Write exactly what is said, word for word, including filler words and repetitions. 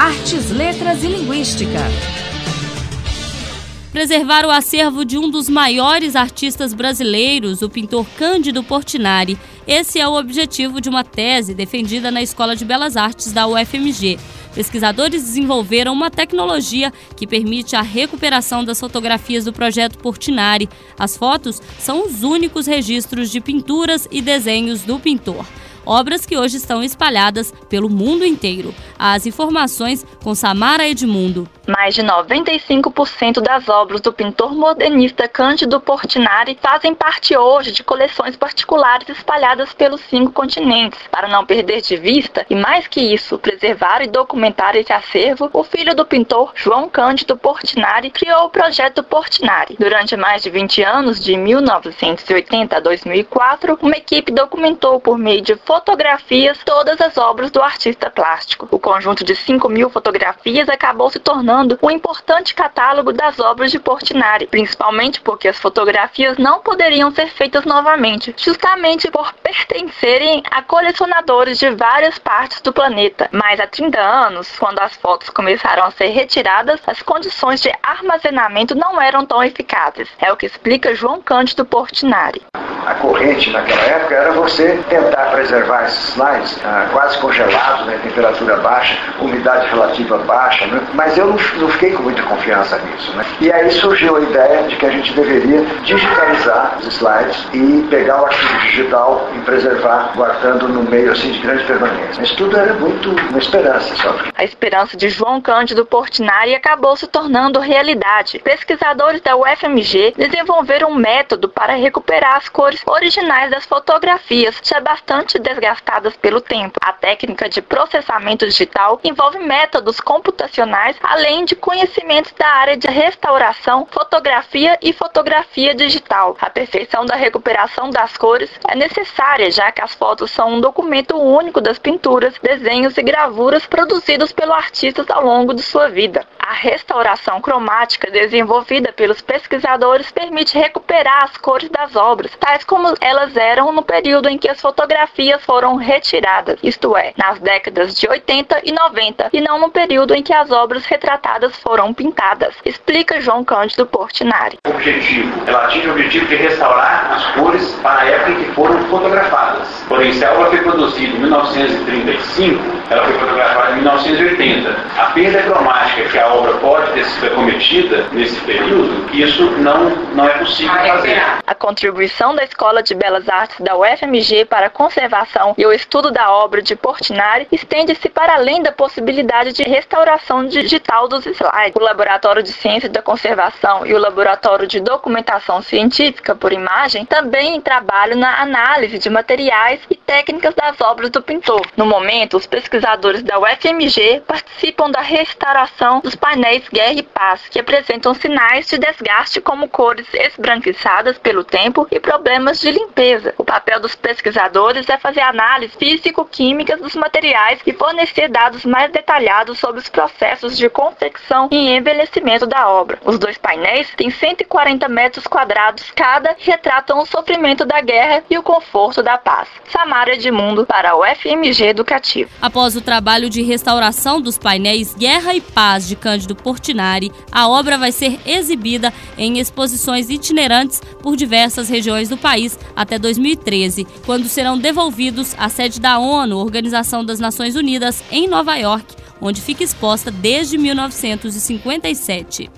Artes, Letras e Linguística. Preservar o acervo de um dos maiores artistas brasileiros, o pintor Cândido Portinari. Esse é o objetivo de uma tese defendida na Escola de Belas Artes da U F M G. Pesquisadores desenvolveram uma tecnologia que permite a recuperação das fotografias do projeto Portinari. As fotos são os únicos registros de pinturas e desenhos do pintor. Obras que hoje estão espalhadas pelo mundo inteiro. As informações com Samara Edmundo. Mais de noventa e cinco por cento das obras do pintor modernista Cândido Portinari fazem parte hoje de coleções particulares espalhadas pelos cinco continentes. Para não perder de vista, e mais que isso, preservar e documentar esse acervo, o filho do pintor, João Cândido Portinari, criou o projeto Portinari. Durante mais de vinte anos, de mil novecentos e oitenta a dois mil e quatro, uma equipe documentou por meio de fotografias todas as obras do artista plástico. O conjunto de cinco mil fotografias acabou se tornando um importante catálogo das obras de Portinari, principalmente porque as fotografias não poderiam ser feitas novamente, justamente por pertencerem a colecionadores de várias partes do planeta. Mas há trinta anos, quando as fotos começaram a ser retiradas, as condições de armazenamento não eram tão eficazes. É o que explica João Cândido Portinari. A corrente naquela época era você tentar preservar esses slides ah, quase congelados, né, temperatura baixa, umidade relativa baixa, né, mas eu não, não fiquei com muita confiança nisso. Né. E aí surgiu a ideia de que a gente deveria digitalizar os slides e pegar o arquivo digital e preservar, guardando no meio assim, de grande permanência. Isso tudo era muito uma esperança só. A esperança de João Cândido Portinari acabou se tornando realidade. Pesquisadores da U F M G desenvolveram um método para recuperar as cores originais das fotografias, já bastante desgastadas pelo tempo. A técnica de processamento digital envolve métodos computacionais, além de conhecimentos da área de restauração, fotografia e fotografia digital. A perfeição da recuperação das cores é necessária, já que as fotos são um documento único das pinturas, desenhos e gravuras produzidos pelo artista ao longo de sua vida. A restauração cromática desenvolvida pelos pesquisadores permite recuperar as cores das obras, tais como elas eram no período em que as fotografias foram retiradas, isto é, nas décadas de oitenta e noventa, e não no período em que as obras retratadas foram pintadas, explica João Cândido Portinari. O objetivo, ela atinge o objetivo de restaurar as cores para a época em que foram fotografadas. Porém, se a obra foi produzida em mil novecentos e trinta e cinco, ela foi fotografada em mil novecentos e oitenta. A perda cromática que a obra pode ter sido cometida nesse período, isso não, não é possível fazer. A contribuição da Escola de Belas Artes da U F M G para a conservação e o estudo da obra de Portinari estende-se para além da possibilidade de restauração digital dos slides. O Laboratório de Ciências da Conservação e o Laboratório de Documentação Científica por Imagem também trabalham na análise de materiais e técnicas das obras do pintor. No momento, os pesquisadores da U F M G participam da restauração dos painéis Guerra e Paz, que apresentam sinais de desgaste como cores esbranquiçadas pelo tempo e problemas de limpeza. O papel dos pesquisadores é fazer análises físico-químicas dos materiais e fornecer dados mais detalhados sobre os processos de confecção e envelhecimento da obra. Os dois painéis têm cento e quarenta metros quadrados cada e retratam o sofrimento da guerra e o conforto da paz. Samara Edmundo para o F M G Educativo. Após o trabalho de restauração dos painéis Guerra e Paz de Cândido Portinari, a obra vai ser exibida em exposições itinerantes por diversas regiões do país até dois mil e treze, quando serão devolvidos à sede da ONU, Organização das Nações Unidas, em Nova York, onde fica exposta desde mil novecentos e cinquenta e sete.